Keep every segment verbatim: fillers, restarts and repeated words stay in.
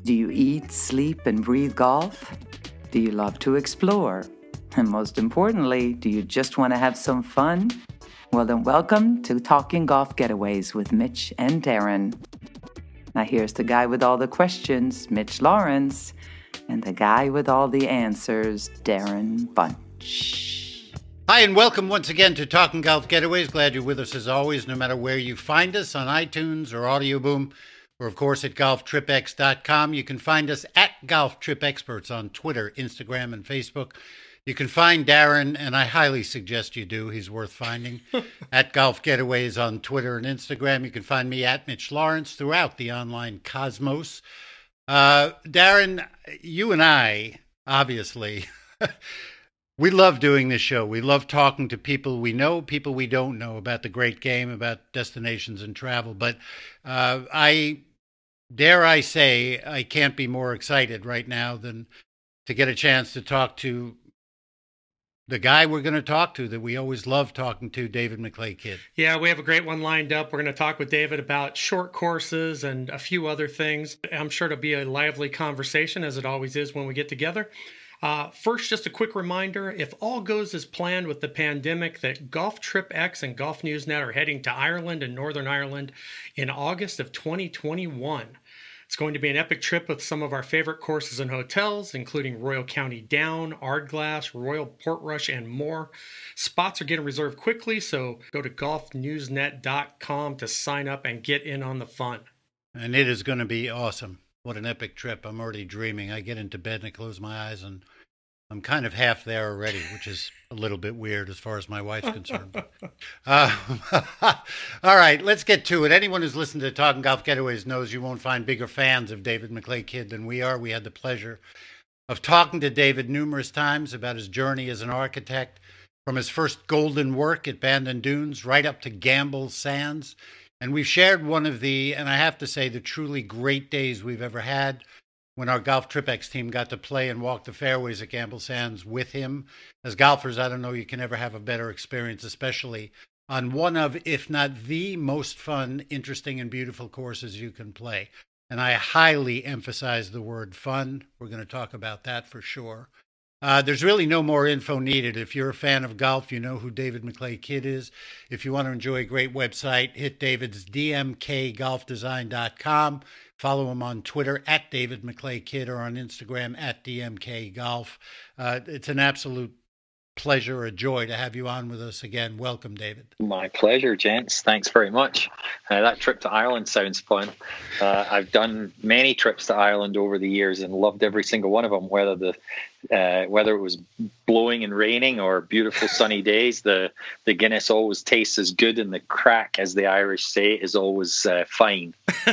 Do you eat, sleep, and breathe golf? Do you love to explore? And most importantly, do you just want to have some fun? Well, then welcome to Talking Golf Getaways with Mitch and Darren. Now here's the guy with all the questions, Mitch Lawrence, and the guy with all the answers, Darren Bunch. Hi, and welcome once again to Talking Golf Getaways. Glad you're with us as always, no matter where you find us, on iTunes or Audio Boom, or of course at golf trip x dot com. You can find us at Golf Trip Experts on Twitter, Instagram, and Facebook. You can find Darren, and I highly suggest you do. He's worth finding, at Golf Getaways on Twitter and Instagram. You can find me at Mitch Lawrence throughout the online cosmos. Uh, Darren, you and I, obviously, we love doing this show. We love talking to people we know, people we don't know about the great game, about destinations and travel. But uh, I, dare I say, I can't be more excited right now than to get a chance to talk to the guy we're going to talk to that we always love talking to, David McLay Kidd. Yeah, we have a great one lined up. We're going to talk with David about short courses and a few other things. I'm sure it'll be a lively conversation, as it always is when we get together. Uh, first, just a quick reminder, if all goes as planned with the pandemic, that Golf Trip X and Golf Newsnet are heading to Ireland and Northern Ireland in August of twenty twenty-one. It's going to be an epic trip with some of our favorite courses and hotels, including Royal County Down, Ardglass, Royal Portrush, and more. Spots are getting reserved quickly, so go to golf newsnet dot com to sign up and get in on the fun. And it is going to be awesome. What an epic trip. I'm already dreaming. I get into bed and I close my eyes and I'm kind of half there already, which is a little bit weird as far as my wife's concerned. uh, all right, let's get to it. Anyone who's listened to Talking Golf Getaways knows you won't find bigger fans of David McLay Kidd than we are. We had the pleasure of talking to David numerous times about his journey as an architect, from his first golden work at Bandon Dunes right up to Gamble Sands. And we've shared one of the, and I have to say, the truly great days we've ever had when our Golf Trip X team got to play and walk the fairways at Gamble Sands with him. As golfers, I don't know you can ever have a better experience, especially on one of, if not the most fun, interesting, and beautiful courses you can play. And I highly emphasize the word fun. We're going to talk about that for sure. Uh, there's really no more info needed. If you're a fan of golf, you know who David McLay Kidd is. If you want to enjoy a great website, hit David's d m k golf design dot com. Follow him on Twitter at David McLay Kidd, or on Instagram at D M K Golf. Uh, it's an absolute pleasure, a joy to have you on with us again. Welcome, David. My pleasure, gents. Thanks very much. Uh, that trip to Ireland sounds fun. Uh, I've done many trips to Ireland over the years and loved every single one of them, whether the uh, whether it was blowing and raining or beautiful sunny days. The, the Guinness always tastes as good, and the crack, as the Irish say, is always uh, fine.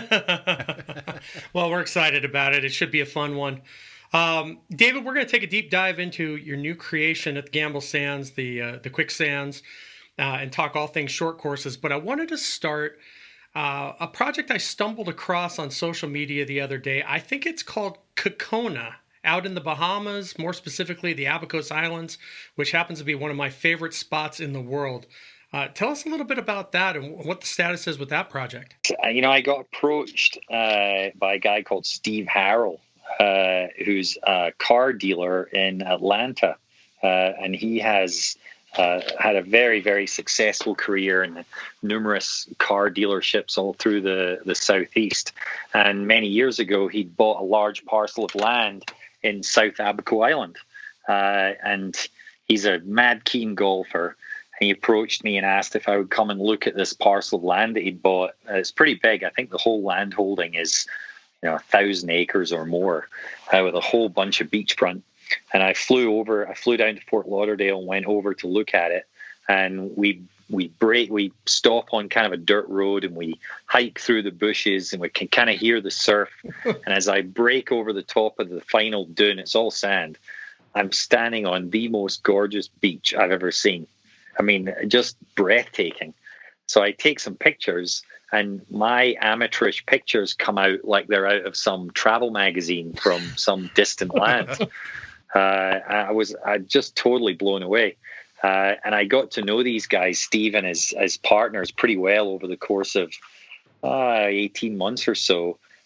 Well, we're excited about it. It should be a fun one. Um, David, we're going to take a deep dive into your new creation at the Gamble Sands, the uh, the Quicksands, uh, and talk all things short courses. But I wanted to start uh, a project I stumbled across on social media the other day. I think it's called Kokona, out in the Bahamas, more specifically the Abacos Islands, which happens to be one of my favorite spots in the world. Uh, tell us a little bit about that and what the status is with that project. You know, I got approached uh, by a guy called Steve Harrell, Uh, who's a car dealer in Atlanta, uh, and he has uh, had a very, very successful career in numerous car dealerships all through the, the Southeast. And many years ago, he'd bought a large parcel of land in South Abaco Island, uh, and he's a mad keen golfer. And he approached me and asked if I would come and look at this parcel of land that he'd bought. Uh, it's pretty big. I think the whole land holding is, you know, a thousand acres or more, uh, with a whole bunch of beachfront. And I flew over, I flew down to Fort Lauderdale and went over to look at it. And we we break, we stop on kind of a dirt road and we hike through the bushes and we can kind of hear the surf. And as I break over the top of the final dune, it's all sand. I'm standing on the most gorgeous beach I've ever seen. I mean, just breathtaking. So I take some pictures, and my amateurish pictures come out like they're out of some travel magazine from some distant land. Uh, I was I just totally blown away. Uh, and I got to know these guys, Steve and his, his partners, pretty well over the course of uh, eighteen months or so.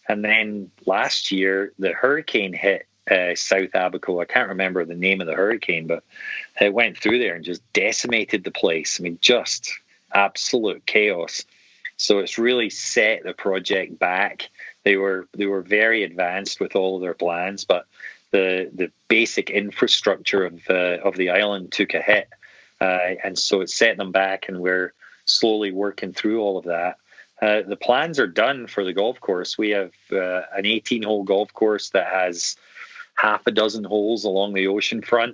And then last year, the hurricane hit uh, South Abaco. I can't remember the name of the hurricane, but it went through there and just decimated the place. I mean, just absolute chaos. So it's really set the project back. They were they were very advanced with all of their plans, but the the basic infrastructure of the of the island took a hit, uh, and so it set them back. And we're slowly working through all of that. Uh, the plans are done for the golf course. We have uh, an eighteen-hole golf course that has half a dozen holes along the ocean front.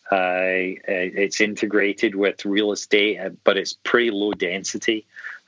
Uh, it's integrated with real estate, but it's pretty low density.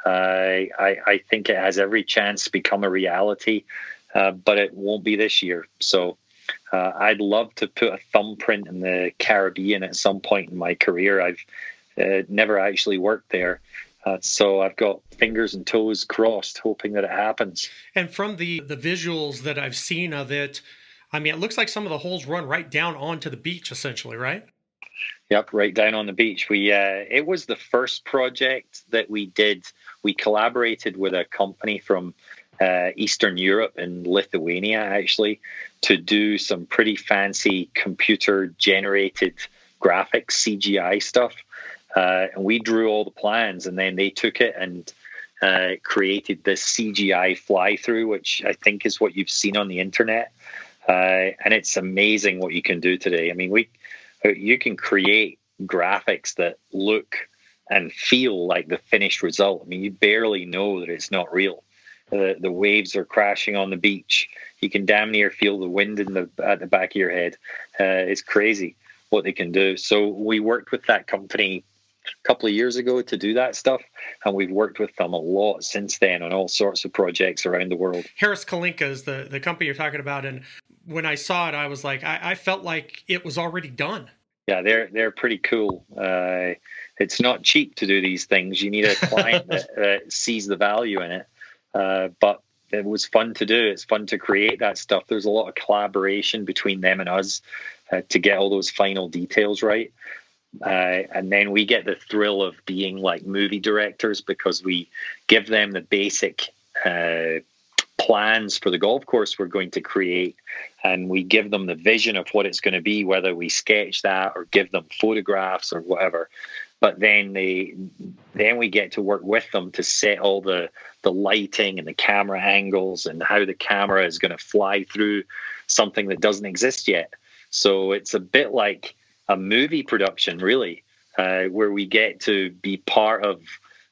Uh, I, I think it has every chance to become a reality, uh, but it won't be this year. So uh, I'd love to put a thumbprint in the Caribbean at some point in my career. I've uh, never actually worked there. Uh, so I've got fingers and toes crossed, hoping that it happens. And from the, the visuals that I've seen of it, I mean, it looks like some of the holes run right down onto the beach, essentially, right? Yep, right down on the beach. We uh, it was the first project that we did. We collaborated with a company from uh, Eastern Europe and Lithuania, actually, to do some pretty fancy computer-generated graphics, C G I stuff. Uh, and we drew all the plans, and then they took it and uh, created this C G I fly-through, which I think is what you've seen on the internet. Uh, and it's amazing what you can do today. I mean, we you can create graphics that look and feel like the finished result. I mean, you barely know that it's not real. The the waves are crashing on the beach. You can damn near feel the wind in the at the back of your head. Uh, it's crazy what they can do. So we worked with that company a couple of years ago to do that stuff, and we've worked with them a lot since then on all sorts of projects around the world. Harris Kalinka is the, the company you're talking about, and when I saw it, I was like, I, I felt like it was already done. Yeah, they're they're pretty cool. Uh, it's not cheap to do these things. You need a client that uh, sees the value in it. Uh, but it was fun to do. It's fun to create that stuff. There's a lot of collaboration between them and us uh, to get all those final details right. Uh, and then we get the thrill of being like movie directors because we give them the basic uh, plans for the golf course we're going to create, and we give them the vision of what it's going to be, whether we sketch that or give them photographs or whatever. But then they, then we get to work with them to set all the the lighting and the camera angles and how the camera is going to fly through something that doesn't exist yet. So it's a bit like a movie production, really, uh, where we get to be part of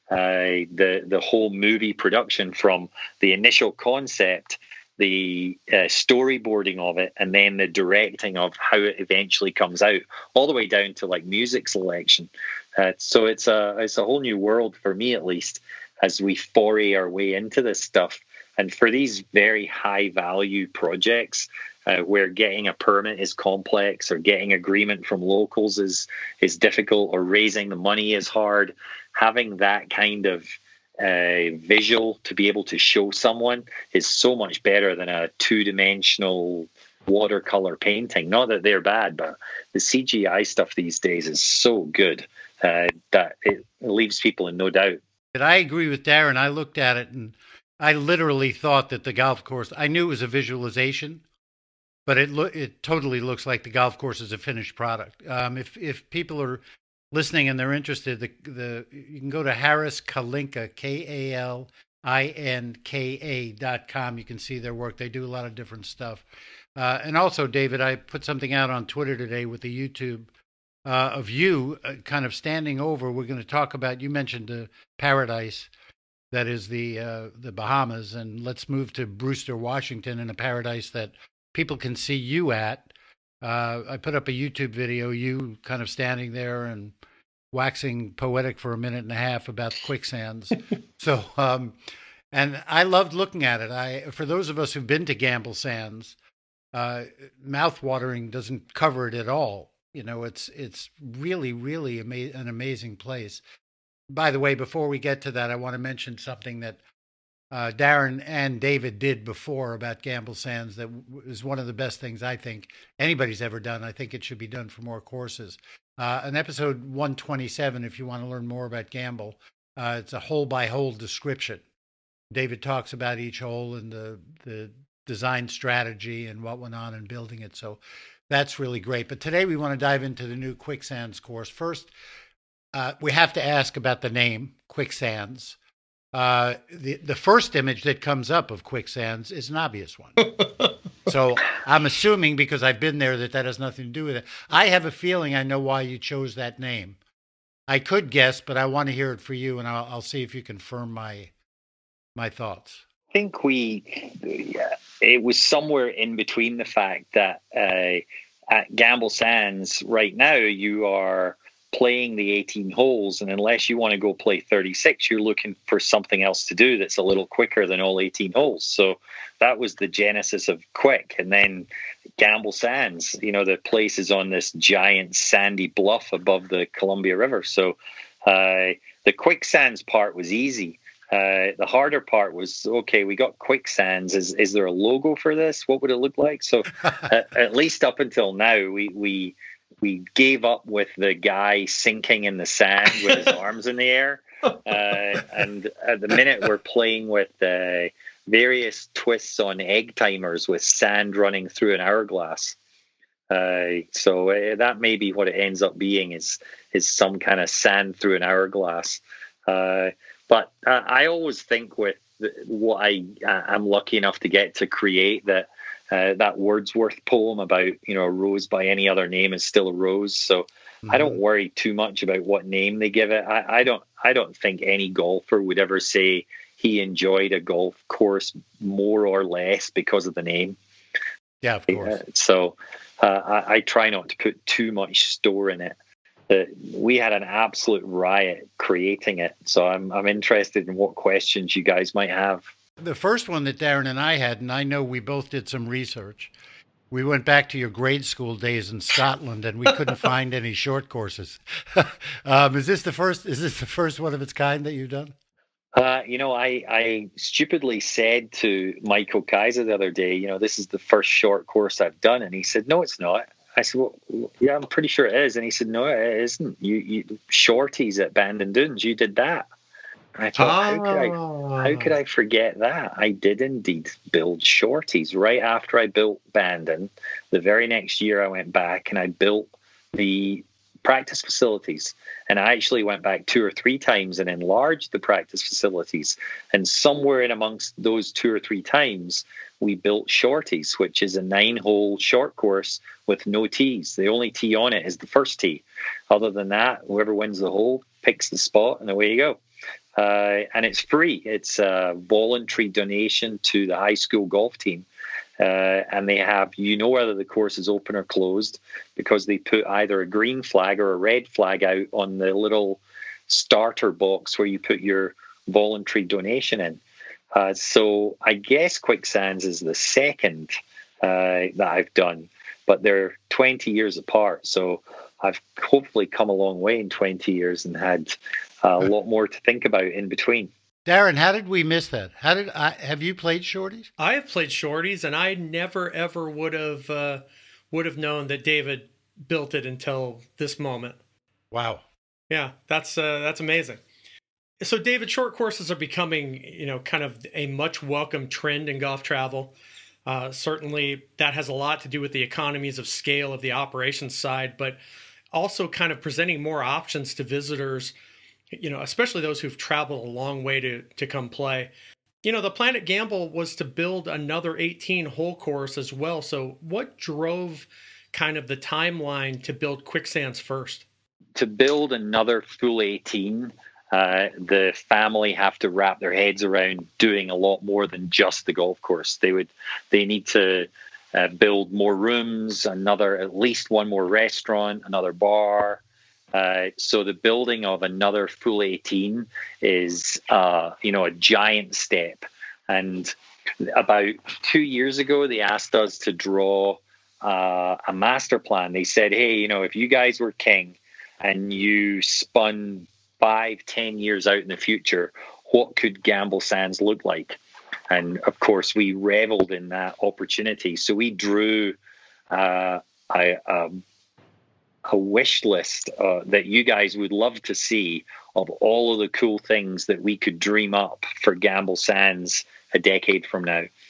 uh, the the whole movie production, from the initial concept, the uh, storyboarding of it, and then the directing of how it eventually comes out, all the way down to like music selection. Uh, so it's a it's a whole new world for me, at least, as we foray our way into this stuff. And for these very high value projects, uh, where getting a permit is complex, or getting agreement from locals is is difficult, or raising the money is hard, having that kind of uh, visual to be able to show someone is so much better than a two-dimensional watercolor painting. Not that they're bad, but the C G I stuff these days is so good uh, that it leaves people in no doubt. But I agree with Darren. I looked at it and I literally thought that the golf course, I knew it was a visualization, but it lo- it totally looks like the golf course is a finished product. Um, if if people are listening and they're interested, the the you can go to Harris Kalinka, K A L I N K A dot com. You can see their work. They do a lot of different stuff. Uh, and also, David, I put something out on Twitter today with the YouTube uh, of you uh, kind of standing over. We're going to talk about, you mentioned the paradise that is the uh, the Bahamas, and let's move to Brewster, Washington, in a paradise that people can see you at. Uh, I put up a YouTube video, you kind of standing there and waxing poetic for a minute and a half about quicksands. so, um, and I loved looking at it. I, for those of us who've been to Gamble Sands, uh, mouth-watering doesn't cover it at all. You know, it's it's really, really ama- an amazing place. By the way, before we get to that, I want to mention something that uh, Darren and David did before about Gamble Sands that is one of the best things I think anybody's ever done. I think it should be done for more courses. Uh, in episode one twenty-seven, if you want to learn more about Gamble, uh, it's a hole-by-hole description. David talks about each hole and the, the design strategy and what went on in building it. So that's really great. But today we want to dive into the new Quicksands course. First, uh, we have to ask about the name, Quicksands. Uh, the, the first image that comes up of Quicksands is an obvious one. So I'm assuming, because I've been there, that that has nothing to do with it. I have a feeling I know why you chose that name. I could guess, but I want to hear it for you, and I'll, I'll see if you confirm my my thoughts. I think we, yeah, it was somewhere in between the fact that uh, at Gamble Sands right now you are playing the eighteen holes, and unless you want to go play thirty-six, you're looking for something else to do that's a little quicker than all eighteen holes. So that was the genesis of Quick. And then Gamble Sands, you know, the place is on this giant sandy bluff above the Columbia River. So uh, the Quicksands part was easy. Uh, the harder part was, okay, we got Quicksands. Is is there a logo for this? What would it look like? So at, at least up until now, we we we gave up with the guy sinking in the sand with his arms in the air. Uh, and at the minute, we're playing with uh, various twists on egg timers with sand running through an hourglass. Uh, so uh, that may be what it ends up being, is is some kind of sand through an hourglass. Uh, But uh, I always think with the, what I I'm lucky enough to get to create, that uh, that Wordsworth poem about, you know, a rose by any other name is still a rose. So mm-hmm. I don't worry too much about what name they give it. I, I don't I don't think any golfer would ever say he enjoyed a golf course more or less because of the name. Yeah, of course. Uh, so uh, I, I try not to put too much store in it. Uh, we had an absolute riot creating it. So I'm I'm interested in what questions you guys might have. The first one that Darren and I had, and I know we both did some research, we went back to your grade school days in Scotland, and we couldn't find any short courses. um, is this the first? Is this the first one of its kind that you've done? Uh, you know, I, I stupidly said to Michael Kaiser the other day, you know, this is the first short course I've done, and he said, no, it's not. I said, well, yeah, I'm pretty sure it is. And he said, no, it isn't. You, you Shorties at Bandon Dunes, you did that. And I thought, oh. how, could I, how could I forget that? I did indeed build Shorties right after I built Bandon. The very next year I went back and I built the practice facilities. And I actually went back two or three times and enlarged the practice facilities. And somewhere in amongst those two or three times, we built Shorties, which is a nine-hole short course with no tees. The only tee on it is the first tee. Other than that, whoever wins the hole picks the spot, and away you go. Uh, and it's free. It's a voluntary donation to the high school golf team. Uh, and they have, you know whether the course is open or closed, because they put either a green flag or a red flag out on the little starter box where you put your voluntary donation in. Uh, so I guess Quicksands is the second uh, that I've done, but they're twenty years apart. So I've hopefully come a long way in twenty years and had a lot more to think about in between. Darren, how did we miss that? How did I, have you played Shorties? I have played Shorties, and I never ever would have uh, would have known that David built it until this moment. Wow. Yeah, that's uh, that's amazing. So, David, short courses are becoming, you know, kind of a much welcome trend in golf travel. Uh, certainly, that has a lot to do with the economies of scale of the operations side, but also kind of presenting more options to visitors, you know, especially those who've traveled a long way to to come play. You know, the plan at Gamble was to build another eighteen-hole course as well. So, what drove kind of the timeline to build Quicksands first? To build another full eighteen. Uh, the family have to wrap their heads around doing a lot more than just the golf course. They would, they need to uh, build more rooms, another, at least one more restaurant, another bar. Uh, so the building of another full eighteen is, uh, you know, a giant step. And about two years ago, they asked us to draw uh, a master plan. They said, hey, you know, if you guys were king and you spun five, ten years out in the future, what could Gamble Sands look like? And of course, we reveled in that opportunity. So we drew uh, a, a, a wish list uh, that you guys would love to see of all of the cool things that we could dream up for Gamble Sands a decade from now.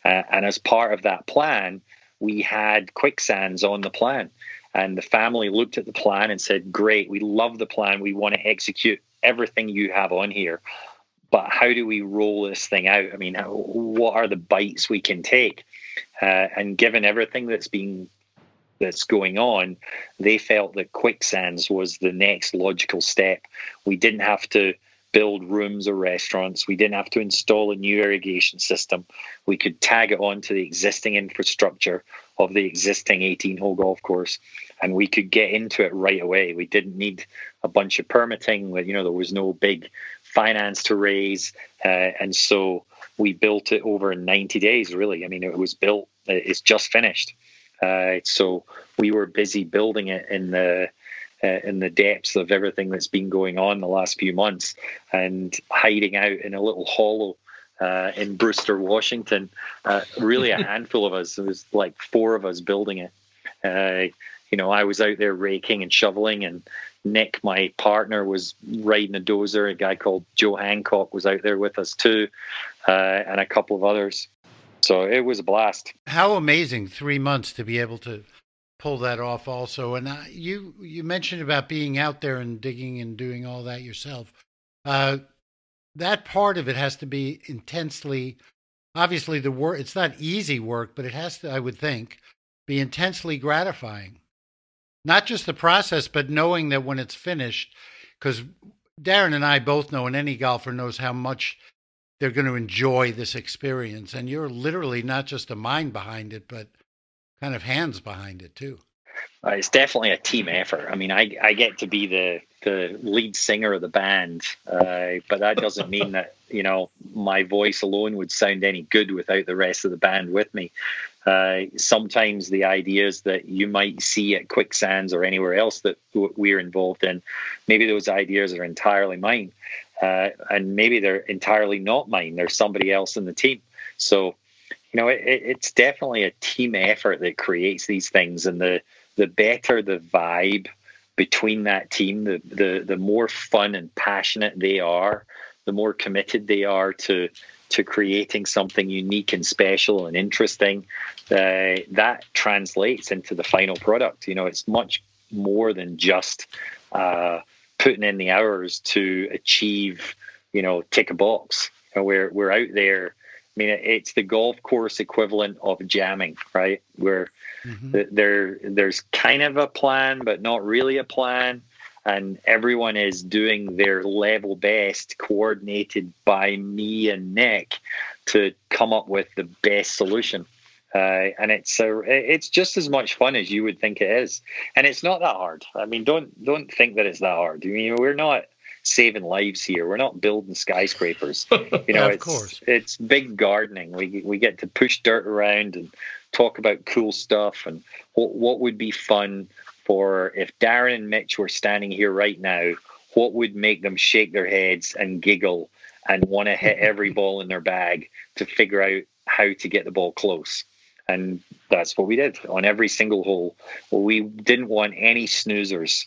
Uh, and as part of that plan, we had quicksands on the plan. And the family looked at the plan and said, great, we love the plan. We want to execute everything you have on here. But how do we roll this thing out? I mean, how, what are the bites we can take? Uh, and given everything that's been that's going on, they felt that quicksands was the next logical step. We didn't have to build rooms or restaurants. We didn't have to install a new irrigation system. We could tag it on to the existing infrastructure of the existing eighteen-hole golf course, and we could get into it right away. We didn't need a bunch of permitting. You know, there was no big finance to raise, uh, and so we built it over ninety days, really. I mean, it was built, it's just finished. Uh, so we were busy building it in the uh, in the depths of everything that's been going on the last few months, and hiding out in a little hollow uh, in Brewster, Washington. Uh, really a handful of us. It was like four of us building it. Uh, you know, I was out there raking and shoveling, and Nick, my partner, was riding a dozer. A guy called Joe Hancock was out there with us too, uh, and a couple of others. So it was a blast. How amazing, three months to be able to pull that off also. And uh, you you mentioned about being out there and digging and doing all that yourself. Uh, that part of it has to be intensely, obviously the work, it's not easy work, but it has to, I would think, be intensely gratifying. Not just the process, but knowing that when it's finished, because Darren and I both know, and any golfer knows how much they're going to enjoy this experience. And you're literally not just a mind behind it, but kind of hands behind it too. Uh, it's definitely a team effort. I mean, I, I get to be the, the lead singer of the band, uh, but that doesn't mean that, you know, my voice alone would sound any good without the rest of the band with me. Uh, sometimes the ideas that you might see at Quicksands or anywhere else that we're involved in, maybe those ideas are entirely mine. Uh, and maybe they're entirely not mine. There's somebody else in the team. So, you know, it, it's definitely a team effort that creates these things. And the the better the vibe between that team, the the the more fun and passionate they are, the more committed they are to to creating something unique and special and interesting. Uh, that translates into the final product. You know, it's much more than just uh, putting in the hours to achieve, you know, tick a box. You know, we're we're out there. I mean, it's the golf course equivalent of jamming, right? Where mm-hmm. there there's kind of a plan, but not really a plan, and everyone is doing their level best, coordinated by me and Nick, to come up with the best solution. Uh, and it's a, it's just as much fun as you would think it is, and it's not that hard. I mean, don't don't think that it's that hard. I mean, we're not saving lives here. We're not building skyscrapers. You know, yeah, of it's course. It's big gardening. We we get to push dirt around and talk about cool stuff and what what would be fun for if Darren and Mitch were standing here right now. What would make them shake their heads and giggle and want to hit every ball in their bag to figure out how to get the ball close. And that's what we did on every single hole. Well, we didn't want any snoozers.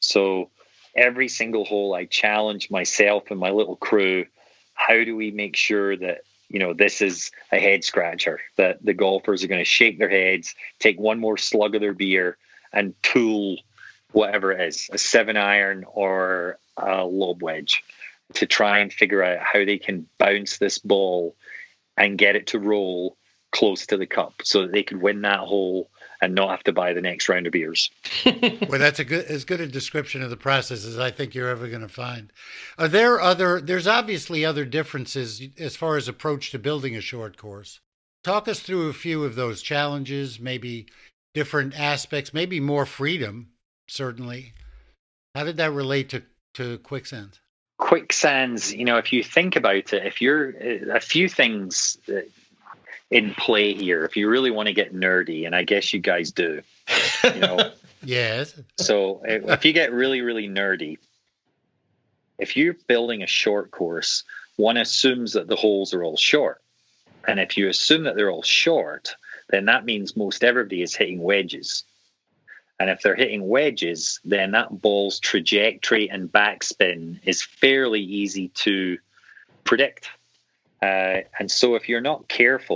So every single hole, I challenged myself and my little crew. How do we make sure that, you know, this is a head scratcher, that the golfers are going to shake their heads, take one more slug of their beer and tool whatever it is, a seven iron or a lob wedge, to try and figure out how they can bounce this ball and get it to roll close to the cup so that they could win that hole and not have to buy the next round of beers. Well, that's a good, as good a description of the process as I think you're ever going to find. Are there other, there's obviously other differences as far as approach to building a short course. Talk us through a few of those challenges, maybe different aspects, maybe more freedom, certainly. How did that relate to, to Quicksands? Quicksands, you know, if you think about it, if you're, a few things in play here, if you really want to get nerdy, and I guess you guys do, you know. Yes. So if you get really, really nerdy, if you're building a short course, one assumes that the holes are all short. And if you assume that they're all short, then that means most everybody is hitting wedges. And if they're hitting wedges, then that ball's trajectory and backspin is fairly easy to predict. Uh, and so if you're not careful,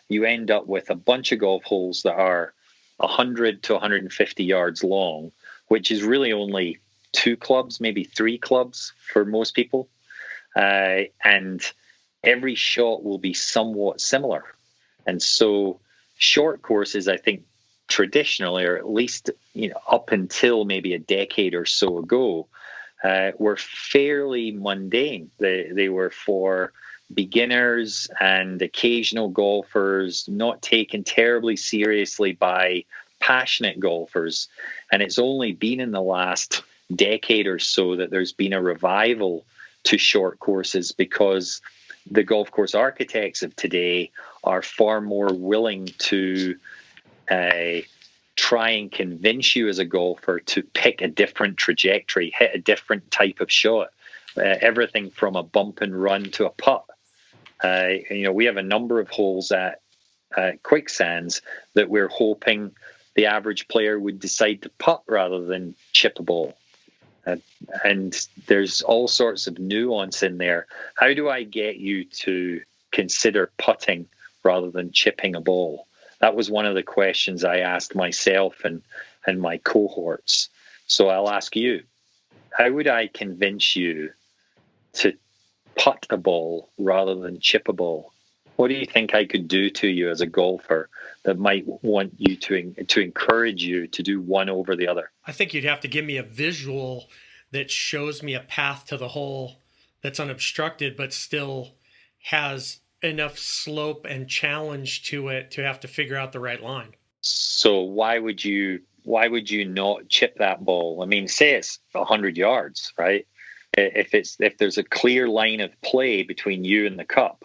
you end up with a bunch of golf holes that are one hundred to one hundred fifty yards long, which is really only two clubs, maybe three clubs for most people. Uh, and every shot will be somewhat similar. And so short courses, I think, traditionally, or at least, you know, up until maybe a decade or so ago, uh, were fairly mundane. They, they were for beginners and occasional golfers, not taken terribly seriously by passionate golfers. And it's only been in the last decade or so that there's been a revival to short courses, because the golf course architects of today are far more willing to uh, try and convince you as a golfer to pick a different trajectory, hit a different type of shot, uh, everything from a bump and run to a putt. Uh, you know, we have a number of holes at uh, Quicksands that we're hoping the average player would decide to putt rather than chip a ball. Uh, and there's all sorts of nuance in there. How do I get you to consider putting rather than chipping a ball? That was one of the questions I asked myself and, and my cohorts. So I'll ask you, how would I convince you to putt a ball rather than chip a ball? What do you think I could do to you as a golfer that might want you to to encourage you to do one over the other? I think you'd have to give me a visual that shows me a path to the hole that's unobstructed, but still has enough slope and challenge to it to have to figure out the right line. So why would you why would you not chip that ball? I mean, say it's a hundred yards, right? If it's if there's a clear line of play between you and the cup,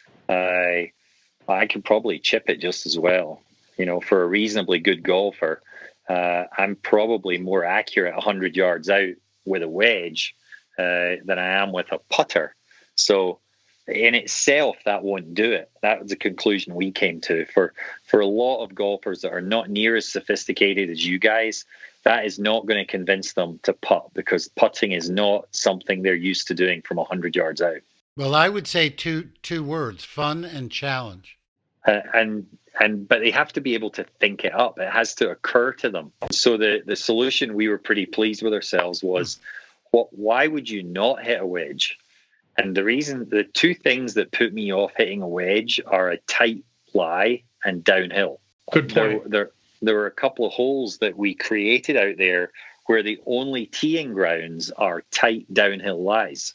I uh, I could probably chip it just as well. You know, for a reasonably good golfer, uh, I'm probably more accurate one hundred yards out with a wedge uh, than I am with a putter. So in itself, that won't do it. That was the conclusion we came to. For for a lot of golfers that are not near as sophisticated as you guys, that is not going to convince them to putt, because putting is not something they're used to doing from one hundred yards out. Well, I would say two two words: fun and challenge. Uh, and and but they have to be able to think it up. It has to occur to them. So the the solution, we were pretty pleased with ourselves, was, what? Why would you not hit a wedge? And the reason, the two things that put me off hitting a wedge are a tight lie and downhill. Good point. There, there, there were a couple of holes that we created out there where the only teeing grounds are tight downhill lies.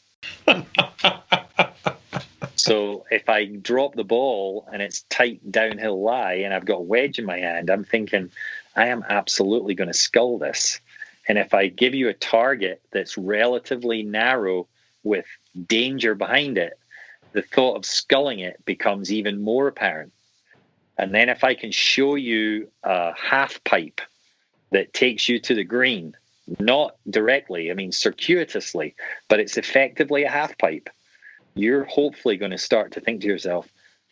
So if I drop the ball and it's tight downhill lie and I've got a wedge in my hand, I'm thinking, I am absolutely going to scull this. And if I give you a target that's relatively narrow with danger behind it, the thought of sculling it becomes even more apparent. And then if I can show you a half pipe that takes you to the green, not directly, I mean circuitously, but it's effectively a half pipe, you're hopefully going to start to think to yourself,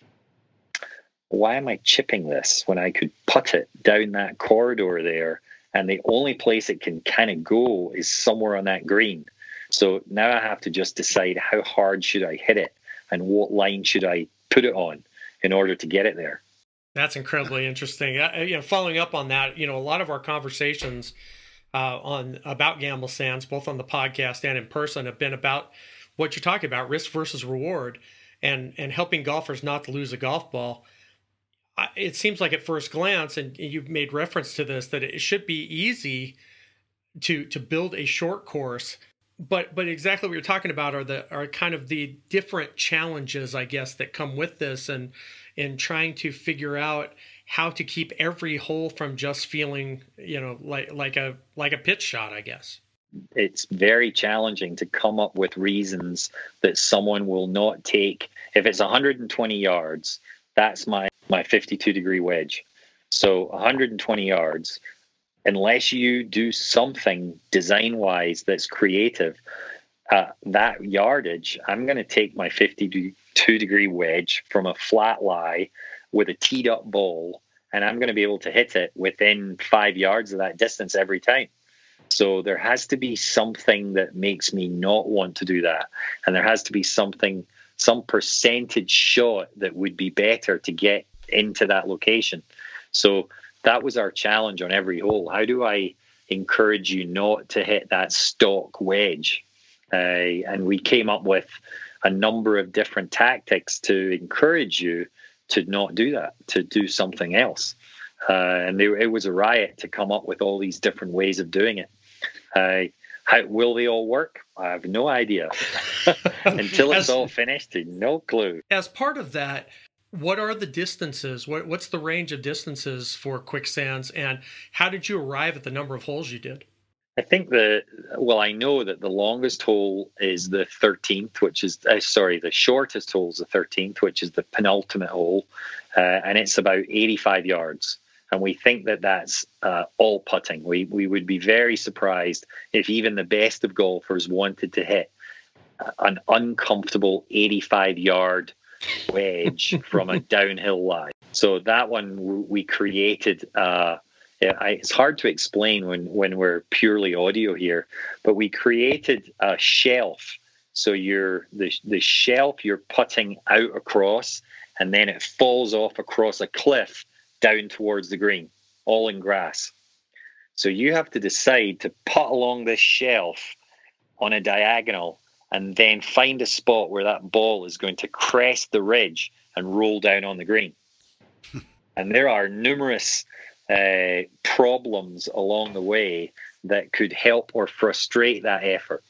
why am I chipping this when I could putt it down that corridor there, and the only place it can kind of go is somewhere on that green? So now I have to just decide, how hard should I hit it and what line should I put it on in order to get it there. That's incredibly interesting. Uh, you know, following up on that, you know, a lot of our conversations uh, on about Gamble Sands, both on the podcast and in person, have been about what you're talking about, risk versus reward, and and helping golfers not to lose a golf ball. It seems like at first glance, and you've made reference to this, that it should be easy to to build a short course. But but exactly what you're talking about are the are kind of the different challenges, I guess, that come with this, and in trying to figure out how to keep every hole from just feeling, you know, like like a like a pitch shot, I guess. It's very challenging to come up with reasons that someone will not take. If it's one hundred twenty yards, that's my my fifty-two degree wedge. So one hundred twenty yards. Unless you do something design-wise that's creative, uh, that yardage, I'm going to take my fifty-two degree wedge from a flat lie with a teed-up ball, and I'm going to be able to hit it within five yards of that distance every time. So there has to be something that makes me not want to do that, and there has to be something, some percentage shot that would be better to get into that location. So that was our challenge on every hole. How do I encourage you not to hit that stock wedge? Uh, and we came up with a number of different tactics to encourage you to not do that, to do something else. Uh, and they, it was a riot to come up with all these different ways of doing it. Uh, how will they all work? I have no idea. Until it's as, all finished, no clue. As part of that, what are the distances? What, what's the range of distances for quicksands, and how did you arrive at the number of holes you did? I think the, well, I know that the longest hole is the thirteenth, which is, uh, sorry, the shortest hole is the thirteenth, which is the penultimate hole, uh, and it's about eighty-five yards. And we think that that's uh, all putting. We we would be very surprised if even the best of golfers wanted to hit an uncomfortable eighty-five yard wedge from a downhill lie. So that one we created. Uh, it's hard to explain when, when we're purely audio here, but we created a shelf. So you're the the shelf you're putting out across, and then it falls off across a cliff down towards the green, all in grass. So you have to decide to putt along this shelf on a diagonal and then find a spot where that ball is going to crest the ridge and roll down on the green. And there are numerous uh, problems along the way that could help or frustrate that effort.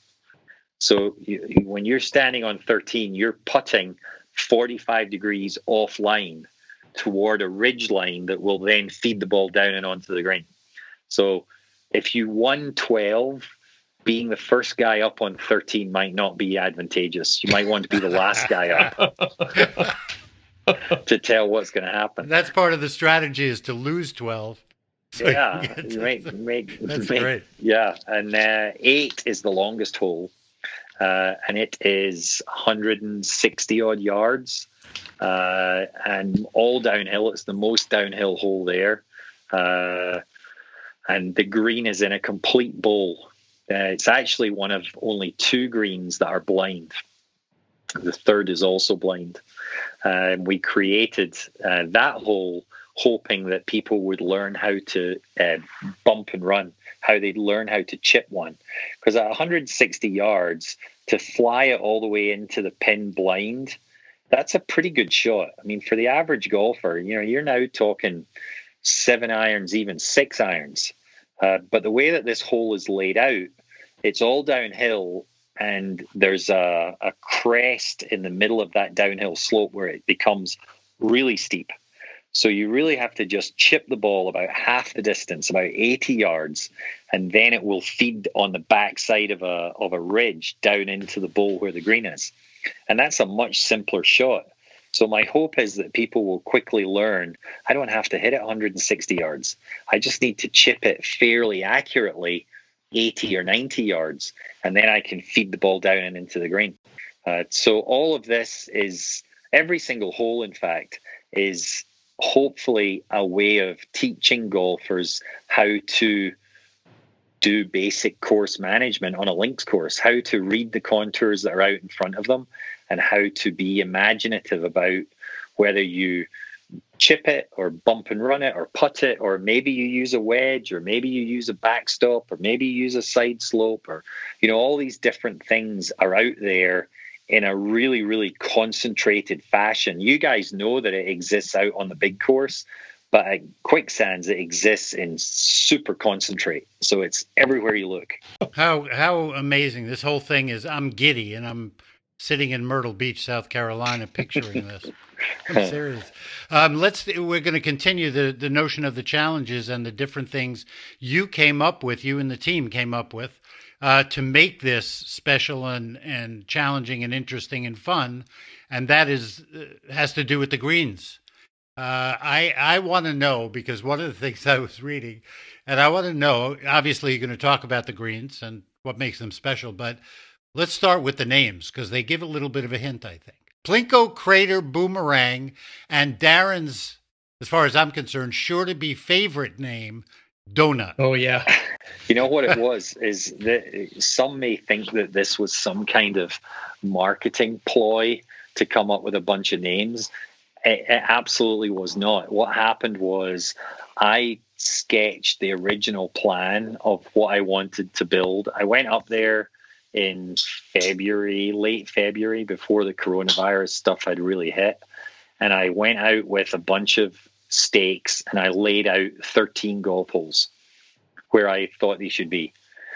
So you, when you're standing on thirteen, you're putting forty-five degrees offline toward a ridge line that will then feed the ball down and onto the green. So if you won twelve, being the first guy up on thirteen might not be advantageous. You might want to be the last guy up to tell what's going to happen. That's part of the strategy, is to lose twelve. So yeah, you make, make, that's make, great. Yeah, and uh, eight is the longest hole, uh, and it is one hundred sixty odd yards. Uh, and all downhill. It's the most downhill hole there. Uh, and the green is in a complete bowl. Uh, it's actually one of only two greens that are blind. The third is also blind. Uh, we created uh, that hole hoping that people would learn how to uh, bump and run, how they'd learn how to chip one. Because at one hundred sixty yards, to fly it all the way into the pin blind, that's a pretty good shot. I mean, for the average golfer, you know, you're now talking seven irons, even six irons. Uh, but the way that this hole is laid out, it's all downhill, and there's a, a crest in the middle of that downhill slope where it becomes really steep. So you really have to just chip the ball about half the distance, about eighty yards, and then it will feed on the backside of a of a ridge down into the bowl where the green is. And that's a much simpler shot. So my hope is that people will quickly learn, I don't have to hit it one hundred sixty yards. I just need to chip it fairly accurately, eighty or ninety yards, and then I can feed the ball down and into the green. Uh, so all of this is, every single hole, in fact, is hopefully a way of teaching golfers how to do basic course management on a links course, how to read the contours that are out in front of them, and how to be imaginative about whether you chip it or bump and run it or putt it, or maybe you use a wedge, or maybe you use a backstop, or maybe you use a side slope, or, you know, all these different things are out there in a really, really concentrated fashion. You guys know that it exists out on the big course, but at Quicksands, it exists in super concentrate. So it's everywhere you look. How how amazing. This whole thing is, I'm giddy, and I'm sitting in Myrtle Beach, South Carolina, picturing this. I'm serious. Um, let's. We're going to continue the, the notion of the challenges and the different things you came up with, you and the team came up with, uh, to make this special and, and challenging and interesting and fun. And that is uh, has to do with the greens. Uh, I I want to know, because one of the things I was reading, and I want to know, obviously you're going to talk about the greens and what makes them special, but let's start with the names, because they give a little bit of a hint, I think. Plinko Crater Boomerang, and Darren's, as far as I'm concerned, sure to be favorite name, Donut. Oh, yeah. You know what it was, is that some may think that this was some kind of marketing ploy to come up with a bunch of names. It, it absolutely was not. What happened was I sketched the original plan of what I wanted to build. I went up there in February, late February, before the coronavirus stuff had really hit. And I went out with a bunch of stakes and I laid out thirteen golf holes where I thought they should be.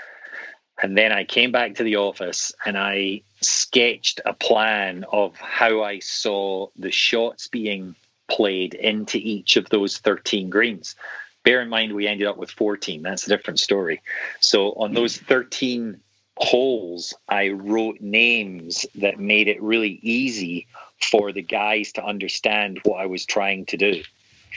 And then I came back to the office and I sketched a plan of how I saw the shots being played into each of those thirteen greens. Bear in mind, we ended up with fourteen. That's a different story. So on those thirteen holes, I wrote names that made it really easy for the guys to understand what I was trying to do.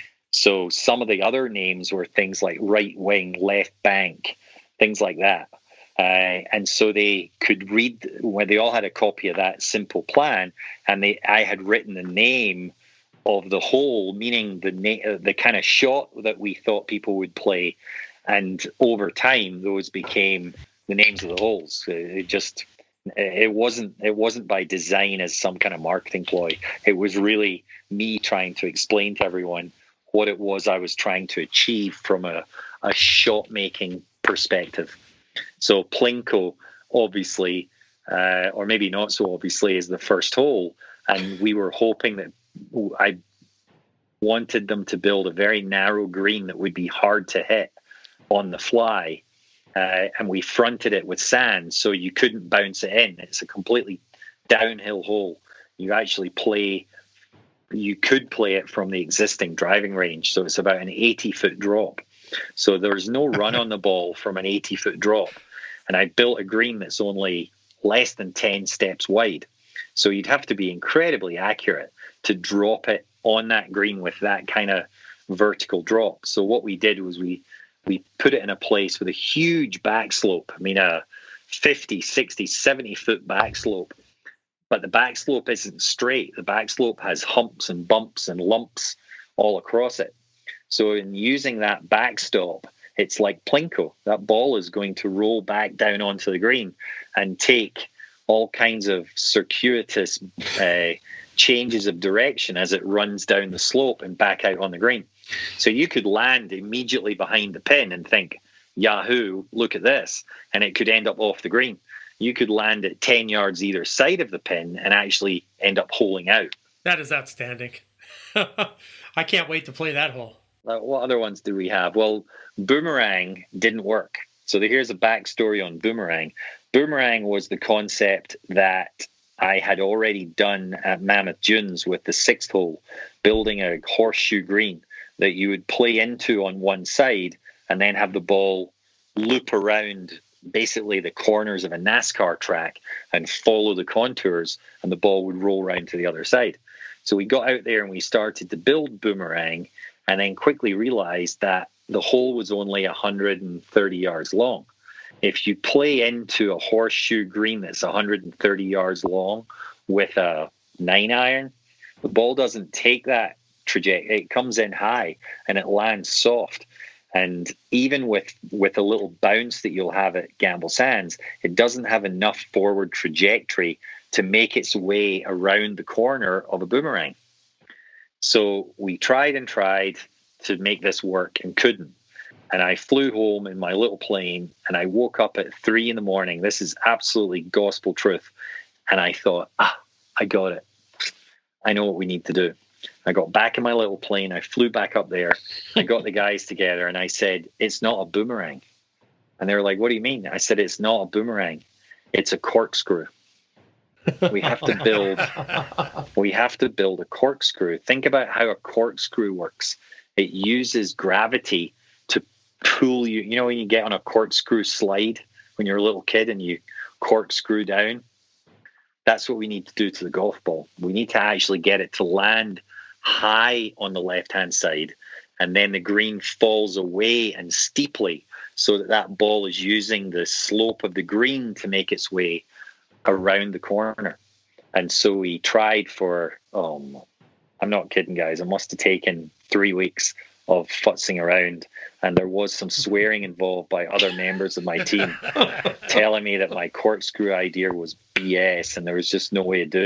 So some of the other names were things like right wing, left bank, things like that. Uh, and so they could read, when they all had a copy of that simple plan, and they I had written the name of the hole, meaning the na- the kind of shot that we thought people would play. And over time, those became the names of the holes. It just it wasn't it wasn't by design as some kind of marketing ploy. It was really me trying to explain to everyone what it was I was trying to achieve from a, a shot making perspective. So Plinko, obviously, uh, or maybe not so obviously, is the first hole, and we were hoping that I wanted them to build a very narrow green that would be hard to hit on the fly. Uh, and we fronted it with sand, so you couldn't bounce it in. It's a completely downhill hole. You actually play, you could play it from the existing driving range. So it's about an eighty foot drop. So there's no run on the ball from an eighty foot drop. And I built a green that's only less than ten steps wide. So you'd have to be incredibly accurate to drop it on that green with that kind of vertical drop. So what we did was we we put it in a place with a huge back slope. I mean, a fifty, sixty, seventy foot back slope. But the back slope isn't straight. The back slope has humps and bumps and lumps all across it. So in using that backstop, it's like Plinko. That ball is going to roll back down onto the green and take all kinds of circuitous uh, changes of direction as it runs down the slope and back out on the green. So you could land immediately behind the pin and think, Yahoo, look at this. And it could end up off the green. You could land at ten yards either side of the pin and actually end up holing out. That is outstanding. I can't wait to play that hole. Uh, what other ones do we have? Well, Boomerang didn't work. So here's a backstory on Boomerang. Boomerang was the concept that I had already done at Mammoth Dunes with the sixth hole, building a horseshoe green that you would play into on one side and then have the ball loop around basically the corners of a NASCAR track and follow the contours, and the ball would roll around to the other side. So we got out there and we started to build Boomerang, and then quickly realized that the hole was only one hundred thirty yards long. If you play into a horseshoe green that's one hundred thirty yards long with a nine iron, the ball doesn't take that trajectory. It comes in high and it lands soft. And even with, with a little bounce that you'll have at Gamble Sands, it doesn't have enough forward trajectory to make its way around the corner of a boomerang. So we tried and tried to make this work and couldn't. And I flew home in my little plane and I woke up at three in the morning. This is absolutely gospel truth. And I thought, ah, I got it. I know what we need to do. I got back in my little plane. I flew back up there. I got the guys together and I said, it's not a boomerang. And they were like, what do you mean? I said, it's not a boomerang. It's a corkscrew. We have to build, we have to build a corkscrew. Think about how a corkscrew works. It uses gravity to pull you. You know, when you get on a corkscrew slide when you're a little kid and you corkscrew down, that's what we need to do to the golf ball. We need to actually get it to land high on the left-hand side, and then the green falls away and steeply so that that ball is using the slope of the green to make its way around the corner. And so we tried for, um, I'm not kidding, guys, it must have taken three weeks of futzing around, and there was some swearing involved by other members of my team telling me that my corkscrew idea was B S and there was just no way of doing it.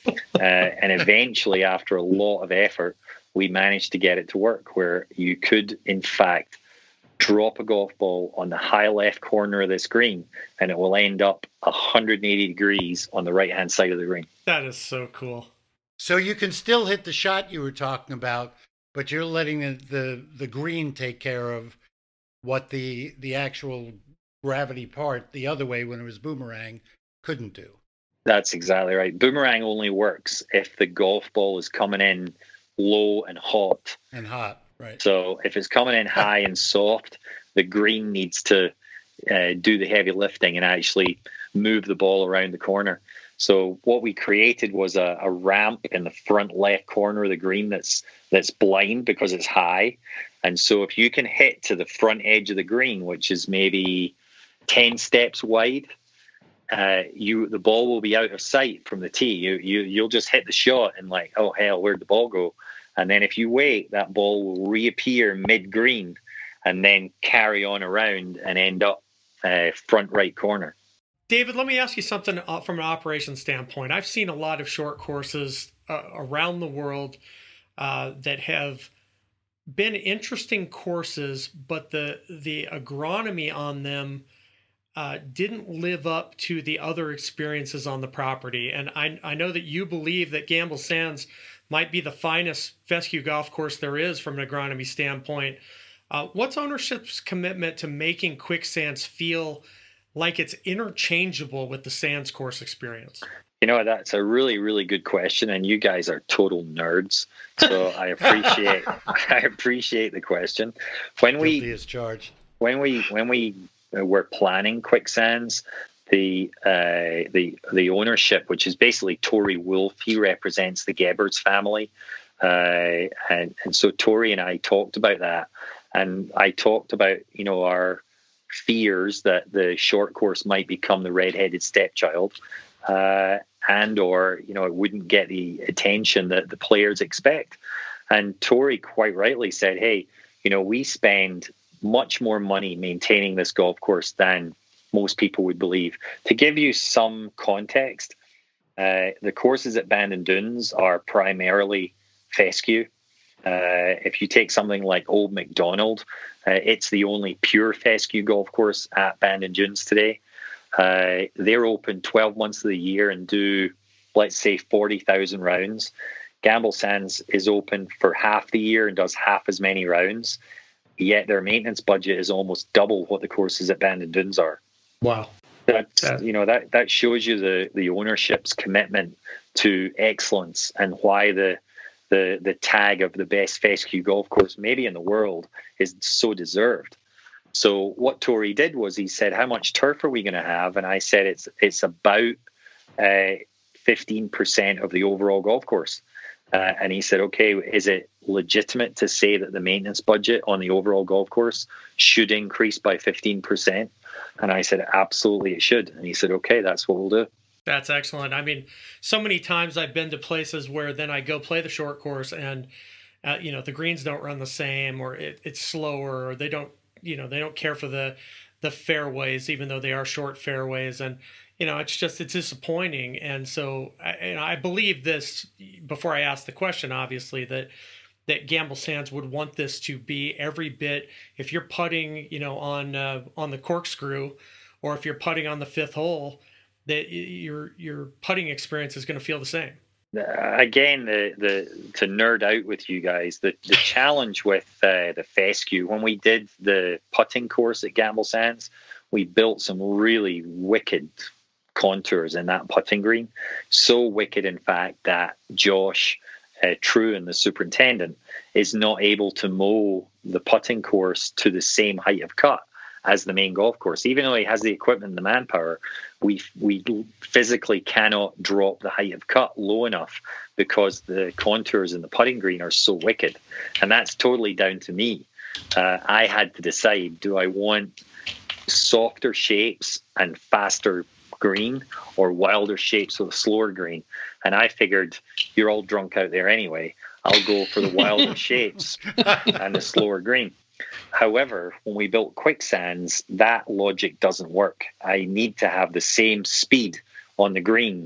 uh, and eventually, after a lot of effort, we managed to get it to work where you could, in fact, drop a golf ball on the high left corner of this green, and it will end up one hundred eighty degrees on the right-hand side of the green. That is so cool. So you can still hit the shot you were talking about, but you're letting the, the, the green take care of what the the actual gravity part, the other way when it was boomerang, couldn't do. That's exactly right. Boomerang only works if the golf ball is coming in low and hot. And hot, right. So if it's coming in high and soft, the green needs to uh, do the heavy lifting and actually move the ball around the corner. So what we created was a, a ramp in the front left corner of the green that's that's blind because it's high. And so if you can hit to the front edge of the green, which is maybe ten steps wide, uh, you the ball will be out of sight from the tee. You you you'll just hit the shot and like, oh hell, where'd the ball go? And then if you wait, that ball will reappear mid green and then carry on around and end up uh, front right corner. David, let me ask you something uh, from an operations standpoint. I've seen a lot of short courses uh, around the world uh, that have been interesting courses, but the the agronomy on them uh, didn't live up to the other experiences on the property. And I, I know that you believe that Gamble Sands might be the finest fescue golf course there is from an agronomy standpoint. Uh, what's ownership's commitment to making Quicksands feel like it's interchangeable with the Sands course experience? You know, that's a really, really good question, and you guys are total nerds. So I appreciate, I appreciate the question. When we, Guilty as charged. when we, when we were planning Quicksands, the uh, the the ownership, which is basically Tory Wolf, he represents the Gebbers family, uh, and and so Tory and I talked about that, and I talked about you know our fears that the short course might become the red-headed stepchild, uh, and or you know it wouldn't get the attention that the players expect. And Tory quite rightly said, hey, you know we spend much more money maintaining this golf course than most people would believe. To give you some context, uh, the courses at Bandon Dunes are primarily fescue. Uh, if you take something like Old MacDonald, uh, it's the only pure fescue golf course at Bandon Dunes today. Uh, they're open twelve months of the year and do, let's say, forty thousand rounds. Gamble Sands is open for half the year and does half as many rounds, yet their maintenance budget is almost double what the courses at Bandon Dunes are. Wow. That's, you know, that, that shows you the, the ownership's commitment to excellence and why the the the tag of the best fescue golf course maybe in the world is so deserved. So what Tory did was he said, how much turf are we going to have? And I said, it's it's about uh, fifteen percent of the overall golf course. Uh, and he said, okay, is it legitimate to say that the maintenance budget on the overall golf course should increase by fifteen percent? And I said, absolutely, it should. And he said, okay, that's what we'll do. That's excellent. I mean, so many times I've been to places where then I go play the short course and, uh, you know, the greens don't run the same, or it, it's slower, or they don't, you know, they don't care for the, the fairways, even though they are short fairways. And, you know, it's just, it's disappointing. And so I, and I believe this before I ask the question, obviously, that, that Gamble Sands would want this to be every bit, if you're putting, you know, on, uh, on the corkscrew, or if you're putting on the fifth hole, that your your putting experience is going to feel the same. Again, the the to nerd out with you guys, the the challenge with uh, the fescue, when we did the putting course at Gamble Sands, we built some really wicked contours in that putting green. So wicked, in fact, that Josh uh, Truen, the superintendent, is not able to mow the putting course to the same height of cut as the main golf course. Even though he has the equipment and the manpower, we we physically cannot drop the height of cut low enough because the contours in the putting green are so wicked. And that's totally down to me. Uh, I had to decide, do I want softer shapes and faster green, or wilder shapes with a slower green? And I figured, you're all drunk out there anyway, I'll go for the wilder shapes and the slower green. However, when we built Quicksands, that logic doesn't work. I need to have the same speed on the greens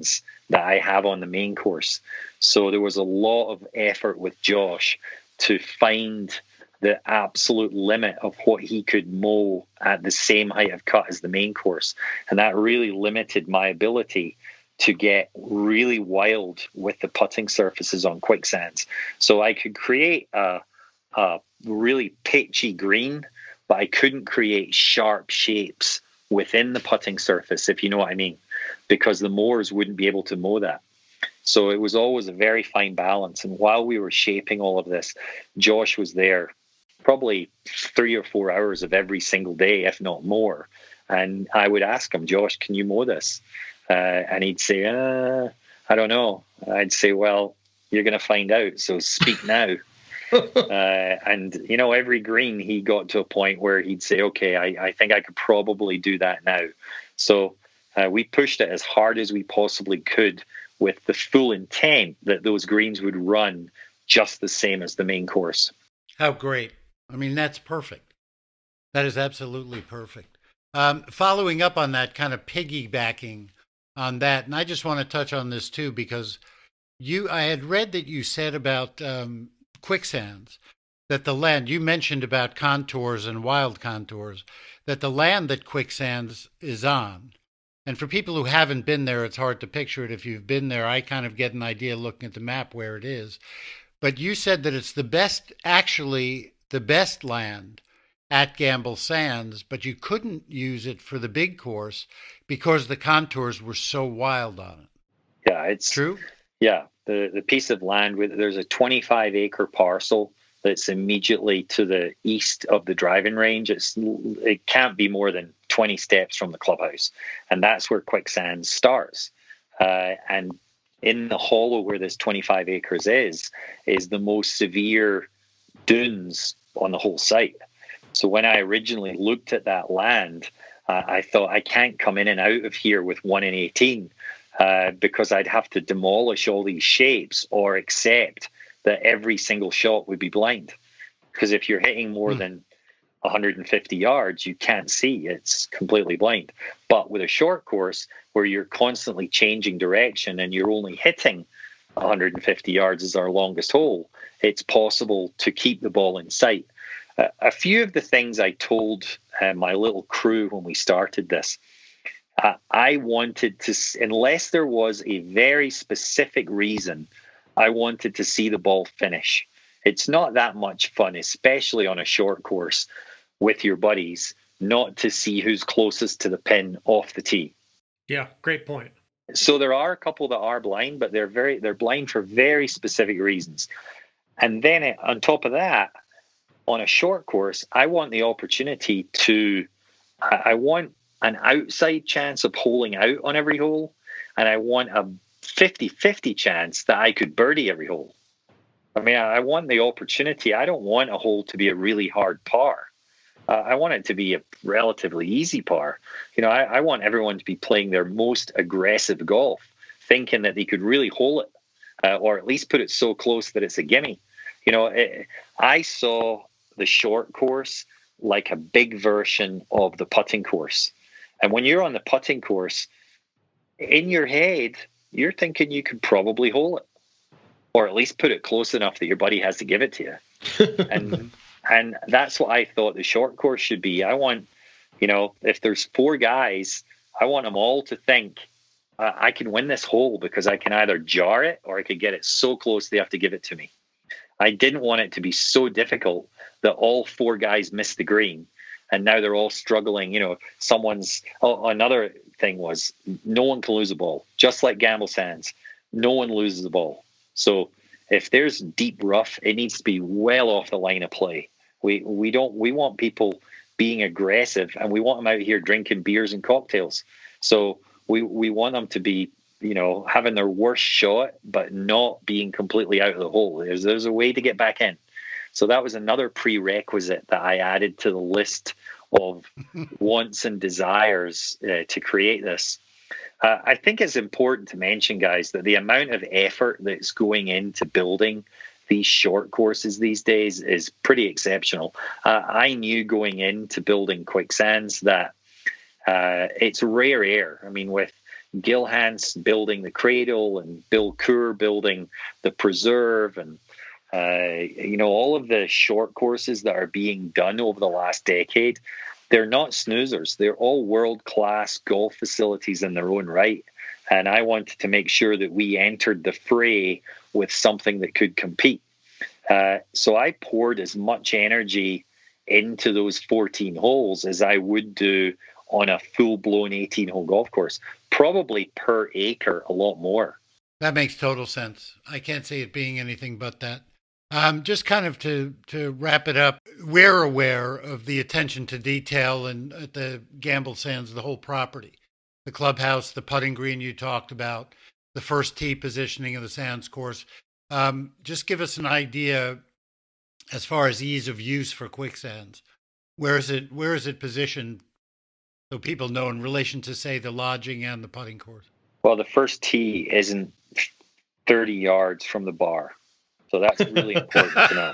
that I have on the main course. So there was a lot of effort with Josh to find the absolute limit of what he could mow at the same height of cut as the main course. And that really limited my ability to get really wild with the putting surfaces on quicksands. So I could create a, a really pitchy green, but I couldn't create sharp shapes within the putting surface, if you know what I mean, because the mowers wouldn't be able to mow that. So it was always a very fine balance. And while we were shaping all of this, Josh was there probably three or four hours of every single day, if not more. And I would ask him, Josh, can you mow this? Uh, and he'd say, uh, I don't know. I'd say, well, you're going to find out. So speak now. uh, and, you know, every green he got to a point where he'd say, okay, I, I think I could probably do that now. So uh, we pushed it as hard as we possibly could with the full intent that those greens would run just the same as the main course. How great. I mean, that's perfect. That is absolutely perfect. Um, following up on that, kind of piggybacking on that, and I just want to touch on this too, because you, I had read that you said about um, quicksands, that the land, you mentioned about contours and wild contours, that the land that quicksands is on, and for people who haven't been there, it's hard to picture it. If you've been there, I kind of get an idea looking at the map where it is. But you said that it's the best, actually the best land at Gamble Sands, but you couldn't use it for the big course because the contours were so wild on it. Yeah, it's true. Yeah, the the piece of land with there's a twenty-five acre parcel that's immediately to the east of the driving range. It's it can't be more than twenty steps from the clubhouse, and that's where Quicksand starts. Uh, and in the hollow where this twenty-five acres is, is the most severe dunes on the whole site. So when I originally looked at that land, uh, I thought I can't come in and out of here with one in eighteen uh, because I'd have to demolish all these shapes or accept that every single shot would be blind. Because if you're hitting more mm. than one hundred fifty yards, you can't see. It's completely blind. But with a short course where you're constantly changing direction and you're only hitting one hundred fifty yards as our longest hole, it's possible to keep the ball in sight. Uh, a few of the things I told uh, my little crew when we started this, uh, I wanted to, unless there was a very specific reason, I wanted to see the ball finish. It's not that much fun, especially on a short course with your buddies, not to see who's closest to the pin off the tee. Yeah, great point. So there are a couple that are blind, but they're very they're blind for very specific reasons. And then it, on top of that, on a short course, I want the opportunity to, I want an outside chance of holing out on every hole, and I want a fifty-fifty chance that I could birdie every hole. I mean, I want the opportunity. I don't want a hole to be a really hard par. Uh, I want it to be a relatively easy par. You know, I, I want everyone to be playing their most aggressive golf, thinking that they could really hole it, uh, or at least put it so close that it's a gimme. You know, it, I saw the short course like a big version of the putting course. And when you're on the putting course, in your head, you're thinking you could probably hole it, or at least put it close enough that your buddy has to give it to you. And and that's what I thought the short course should be. I want, you know, if there's four guys, I want them all to think, uh, I can win this hole because I can either jar it or I could get it so close they have to give it to me. I didn't want it to be so difficult that all four guys missed the green and now they're all struggling. You know, someone's, oh, another thing was no one can lose a ball, just like Gamble Sands. No one loses the ball. So if there's deep rough, it needs to be well off the line of play. We we don't we want people being aggressive, and we want them out here drinking beers and cocktails. So we we want them to be, you know, having their worst shot, but not being completely out of the hole. There's there's a way to get back in. So that was another prerequisite that I added to the list of wants and desires uh, to create this. Uh, I think it's important to mention, guys, that the amount of effort that's going into building these short courses these days is pretty exceptional. Uh, I knew going into building Quicksands that uh, it's rare air. I mean, with Gil Hanse building the Cradle and Bill Coore building the Preserve, and uh, you know, all of the short courses that are being done over the last decade, they're not snoozers. They're all world-class golf facilities in their own right. And I wanted to make sure that we entered the fray with something that could compete. Uh, so I poured as much energy into those fourteen holes as I would do on a full-blown eighteen-hole golf course, probably per acre, a lot more. That makes total sense. I can't see it being anything but that. Um, just kind of to, to wrap it up, we're aware of the attention to detail and at the Gamble Sands, the whole property, the clubhouse, the putting green you talked about, the first tee positioning of the Sands course. Um, just give us an idea as far as ease of use for Quicksands. Where is it? Where is it positioned so people know in relation to, say, the lodging and the putting course? Well, the first tee isn't thirty yards from the bar. So that's really important to know.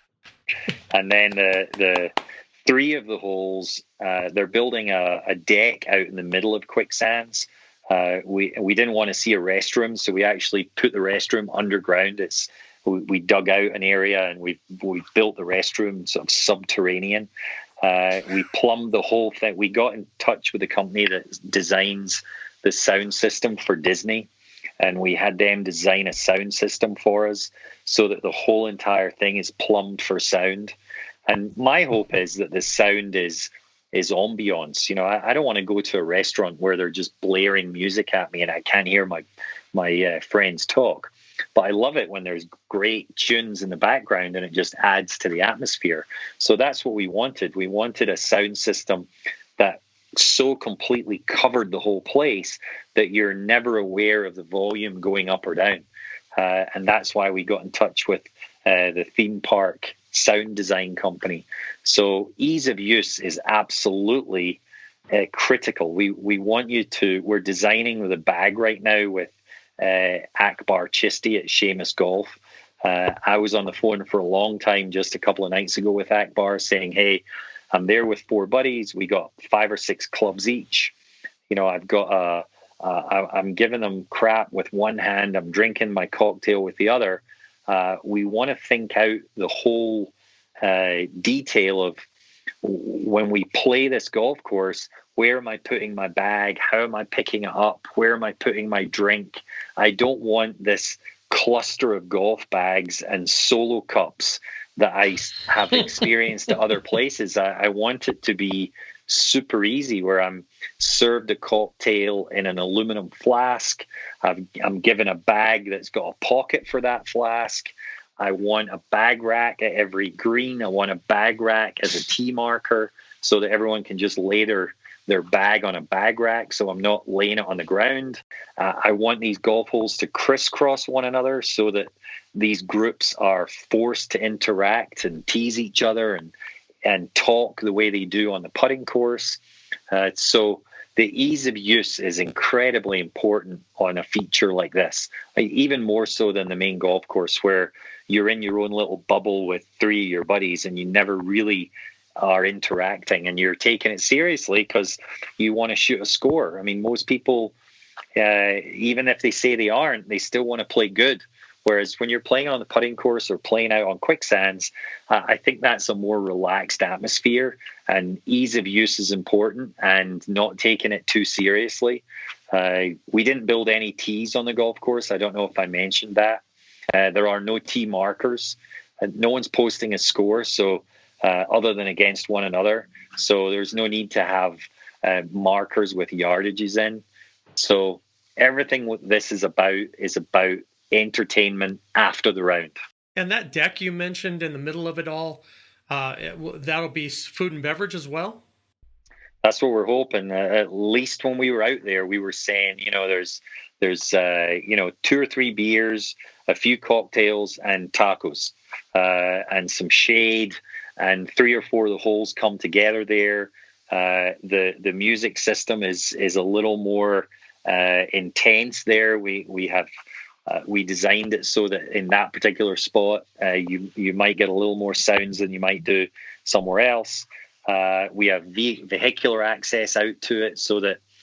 And then the the three of the holes, uh, they're building a, a deck out in the middle of Quicksands. Uh, we we didn't want to see a restroom, so we actually put the restroom underground. It's we, we dug out an area and we we built the restroom sort of subterranean. Uh, we plumbed the whole thing. We got in touch with the company that designs the sound system for Disney. And we had them design a sound system for us so that the whole entire thing is plumbed for sound. And my hope is that the sound is is ambiance. You know, I, I don't want to go to a restaurant where they're just blaring music at me and I can't hear my my uh, friends talk. But I love it when there's great tunes in the background and it just adds to the atmosphere. So that's what we wanted. We wanted a sound system that so completely covered the whole place that you're never aware of the volume going up or down. Uh, and that's why we got in touch with uh, the theme park sound design company. So ease of use is absolutely uh, critical. We we want you to, we're designing the bag right now with uh, Akbar Chisti at Seamus Golf. Uh, I was on the phone for a long time just a couple of nights ago with Akbar saying, hey, I'm there with four buddies. We got five or six clubs each. You know, I've got a, uh, I'm giving them crap with one hand. I'm drinking my cocktail with the other. Uh, we want to think out the whole uh, detail of when we play this golf course, where am I putting my bag? How am I picking it up? Where am I putting my drink? I don't want this cluster of golf bags and solo cups that I have experienced at other places. I, I want it to be super easy where I'm served a cocktail in an aluminum flask. I've, I'm given a bag that's got a pocket for that flask. I want a bag rack at every green. I want a bag rack as a tee marker so that everyone can just lay their, their bag on a bag rack so I'm not laying it on the ground. Uh, I want these golf holes to crisscross one another so that these groups are forced to interact and tease each other and and talk the way they do on the putting course. Uh, so the ease of use is incredibly important on a feature like this, even more so than the main golf course where you're in your own little bubble with three of your buddies and you never really are interacting and you're taking it seriously because you want to shoot a score. I mean, most people, uh, even if they say they aren't, they still want to play good. Whereas when you're playing on the putting course or playing out on Quicksands, uh, I think that's a more relaxed atmosphere and ease of use is important and not taking it too seriously. Uh, we didn't build any tees on the golf course. I don't know if I mentioned that. Uh, there are no tee markers. And no one's posting a score, so uh, other than against one another. So there's no need to have uh, markers with yardages in. So everything this is about is about entertainment after the round. And that deck you mentioned in the middle of it all, uh, it, that'll be food and beverage as well? That's what we're hoping. Uh, at least when we were out there, we were saying, you know, there's, there's, uh, you know, two or three beers, a few cocktails and tacos, uh, and some shade, and three or four of the holes come together there. Uh, the, the music system is, is a little more, uh, intense there. We, we have, Uh, we designed it so that in that particular spot, uh, you you might get a little more sounds than you might do somewhere else. Uh, we have ve- vehicular access out to it so that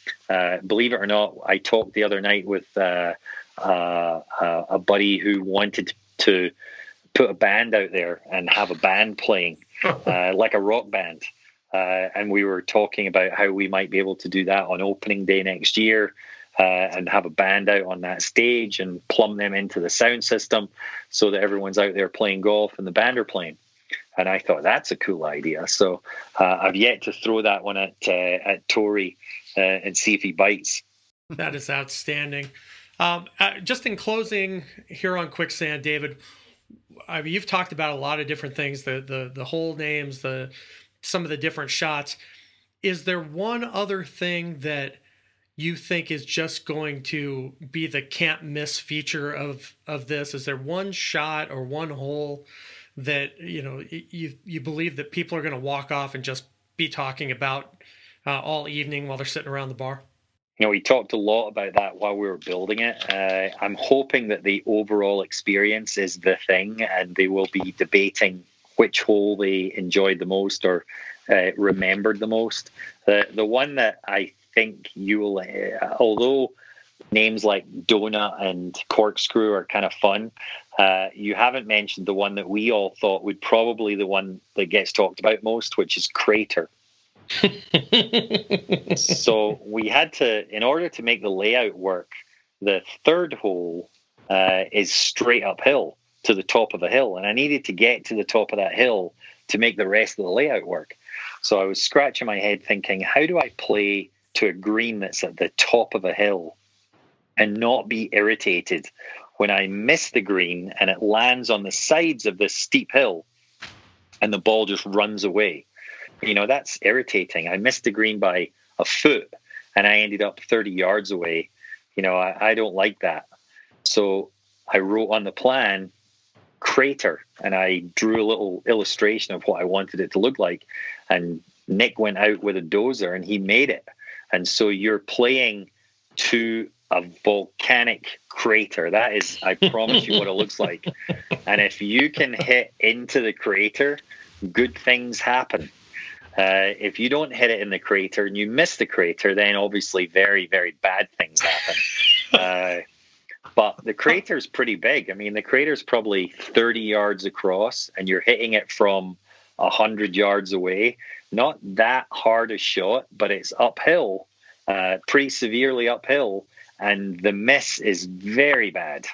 Uh, believe it or not, I talked the other night with uh, uh, uh, a buddy who wanted to put a band out there and have a band playing, uh, like a rock band. Uh, and we were talking about how we might be able to do that on opening day next year, uh, and have a band out on that stage and plumb them into the sound system so that everyone's out there playing golf and the band are playing. And I thought that's a cool idea. So uh, I've yet to throw that one at uh, at Tory uh, and see if he bites. That is outstanding. Um, uh, just in closing here on Quicksand, David, I mean, you've talked about a lot of different things, the the the hole names, the some of the different shots. Is there one other thing that you think is just going to be the can't miss feature of of this? Is there one shot or one hole that, you know, you you believe that people are going to walk off and just be talking about uh, all evening while they're sitting around the bar? You know, we talked a lot about that while we were building it. Uh, I'm hoping that the overall experience is the thing, and they will be debating which hole they enjoyed the most or uh, remembered the most. The the one that I think you will, uh, although names like Donut and Corkscrew are kind of fun, uh, you haven't mentioned the one that we all thought would probably the one that gets talked about most, which is Crater. So we had to, in order to make the layout work, the third hole uh, is straight uphill to the top of a hill, and I needed to get to the top of that hill to make the rest of the layout work. So I was scratching my head thinking, how do I play to a green that's at the top of a hill and not be irritated when I miss the green and it lands on the sides of this steep hill and the ball just runs away? You know, that's irritating. I missed the green by a foot and I ended up thirty yards away. You know, I, I don't like that. So I wrote on the plan, Crater, and I drew a little illustration of what I wanted it to look like. And Nick went out with a dozer and he made it. And so you're playing to a volcanic crater. That is, I promise you, what it looks like. And if you can hit into the crater, good things happen. Uh, if you don't hit it in the crater and you miss the crater, then obviously very, very bad things happen. Uh, but the crater is pretty big. I mean, the crater is probably thirty yards across and you're hitting it from one hundred yards away. Not that hard a shot, but it's uphill, uh, pretty severely uphill, and the miss is very bad.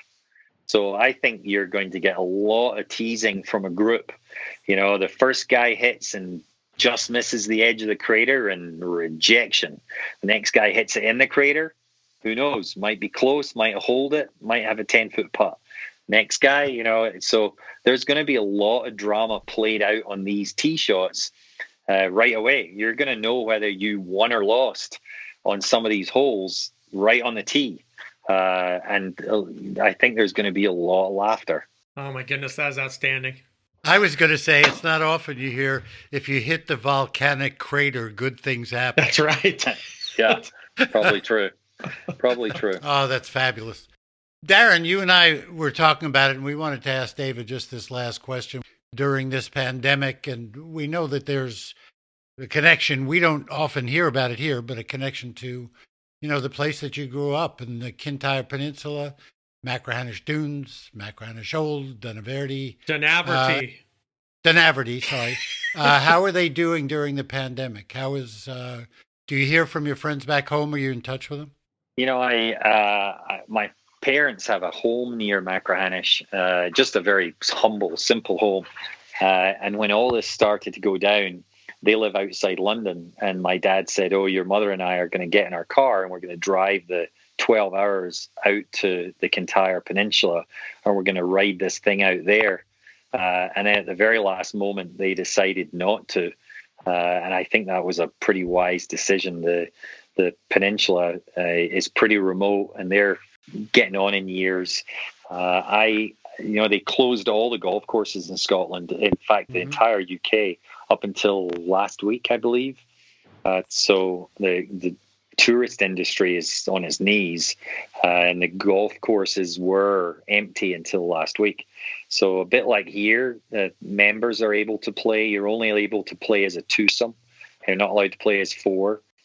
So I think you're going to get a lot of teasing from a group. You know, the first guy hits and just misses the edge of the crater and rejection. The next guy hits it in the crater. Who knows? Might be close, might hold it, might have a ten-foot putt. Next guy, you know, so there's going to be a lot of drama played out on these tee shots uh, right away. You're going to know whether you won or lost on some of these holes right on the tee. Uh, and uh, I think there's going to be a lot of laughter. Oh, my goodness, that is outstanding. I was going to say, it's not often you hear, if you hit the volcanic crater, good things happen. That's right. Yeah, probably true. Probably true. Oh, that's fabulous. Darren, you and I were talking about it, and we wanted to ask David just this last question. During this pandemic, and we know that there's a connection, we don't often hear about it here, but a connection to, you know, the place that you grew up in the Kintyre Peninsula, Machrihanish Dunes, Machrihanish Old, Dunaverty. Dunaverty. Uh, Dunaverty, sorry. uh, how are they doing during the pandemic? How is, uh, do you hear from your friends back home? Are you in touch with them? You know, I, uh, I my parents have a home near Machrihanish, uh, just a very humble, simple home. Uh, and when all this started to go down, they live outside London. And my dad said, oh, your mother and I are going to get in our car and we're going to drive the twelve hours out to the Kintyre Peninsula and we're going to ride this thing out there. Uh, and then at the very last moment, they decided not to. Uh, and I think that was a pretty wise decision. The the peninsula uh, is pretty remote and they're getting on in years. Uh, I, you know, they closed all the golf courses in Scotland. In fact, the mm-hmm. entire U K up until last week, I believe. Uh, so the the tourist industry is on its knees, uh, and the golf courses were empty until last week. So a bit like here, uh, members are able to play. You're only able to play as a twosome. You're not allowed to play as four.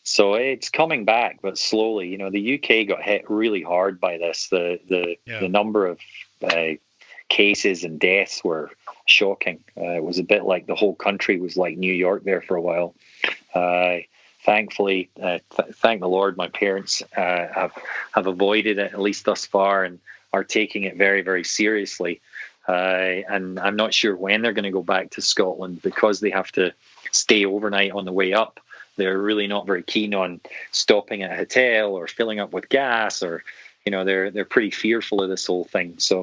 So it's coming back, but slowly. You know, the U K got hit really hard by this. The the Yeah. the number of uh, cases and deaths were shocking. Uh, it was a bit like the whole country was like New York there for a while. Uh, thankfully, uh, th- thank the Lord, my parents uh, have have avoided it, at least thus far, and are taking it very, very seriously. Uh, and I'm not sure when they're going to go back to Scotland, because they have to stay overnight on the way up. They're really not very keen on stopping at a hotel or filling up with gas, or, you know, they're they're pretty fearful of this whole thing. So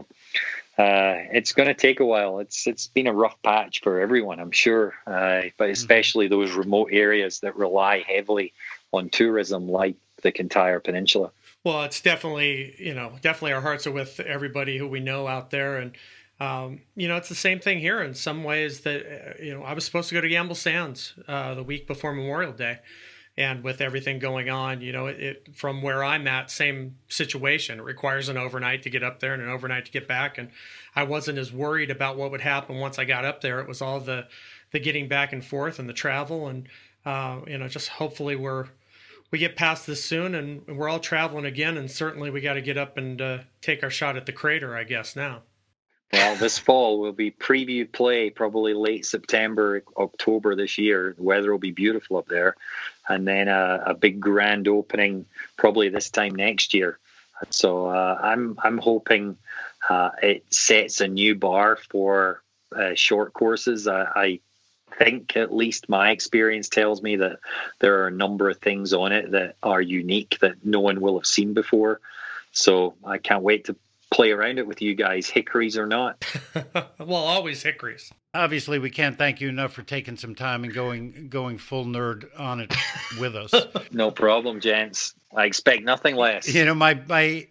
uh, it's going to take a while. It's it's been a rough patch for everyone, I'm sure, uh, but especially those remote areas that rely heavily on tourism, like the Kintyre Peninsula. Well, it's definitely, you know, definitely our hearts are with everybody who we know out there. And, um, you know, it's the same thing here in some ways that, uh, you know, I was supposed to go to Gamble Sands uh, the week before Memorial Day. And with everything going on, you know, it, it from where I'm at, same situation. It requires an overnight to get up there and an overnight to get back. And I wasn't as worried about what would happen once I got up there. It was all the, the getting back and forth and the travel. And, uh, you know, just hopefully we're, we get past this soon and we're all traveling again. And certainly we got to get up and uh, take our shot at the crater, I guess, now. Well, this fall will be preview play, probably late September, October this year. The weather will be beautiful up there. And then a, a big grand opening probably this time next year. So uh, I'm I'm hoping uh, it sets a new bar for uh, short courses. I, I think, at least my experience tells me, that there are a number of things on it that are unique that no one will have seen before. So I can't wait to play around it with you guys, hickories or not. Well, always hickories. Obviously, we can't thank you enough for taking some time and going going full nerd on it with us. No problem, gents. I expect nothing less. You know, my my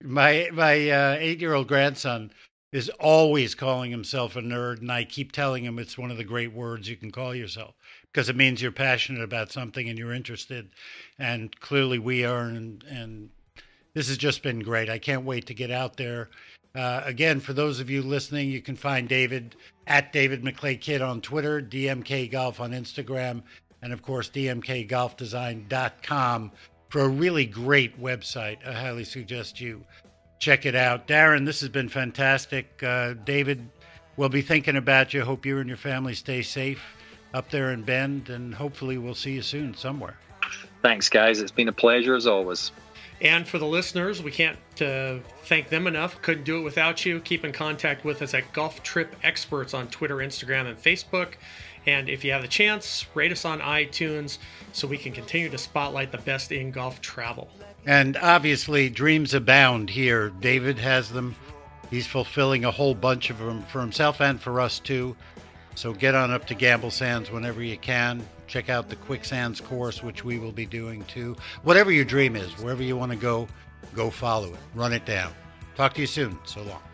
my my uh, eight-year-old grandson is always calling himself a nerd, and I keep telling him it's one of the great words you can call yourself, because it means you're passionate about something and you're interested. And clearly we are, and, and this has just been great. I can't wait to get out there. Uh, again, for those of you listening, you can find David at David McClay Kid on Twitter, D M K Golf on Instagram, and of course, D M K golf design dot com for a really great website. I highly suggest you check it out. Darren, this has been fantastic. Uh, David, we'll be thinking about you. Hope you and your family stay safe up there in Bend, and hopefully we'll see you soon somewhere. Thanks, guys. It's been a pleasure as always. And for the listeners, we can't uh, thank them enough. Couldn't do it without you. Keep in contact with us at Golf Trip Experts on Twitter, Instagram, and Facebook. And if you have the chance, rate us on iTunes so we can continue to spotlight the best in golf travel. And obviously, dreams abound here. David has them. He's fulfilling a whole bunch of them for himself and for us, too. So get on up to Gamble Sands whenever you can. Check out the Quicksands course, which we will be doing, too. Whatever your dream is, wherever you want to go, go follow it. Run it down. Talk to you soon. So long.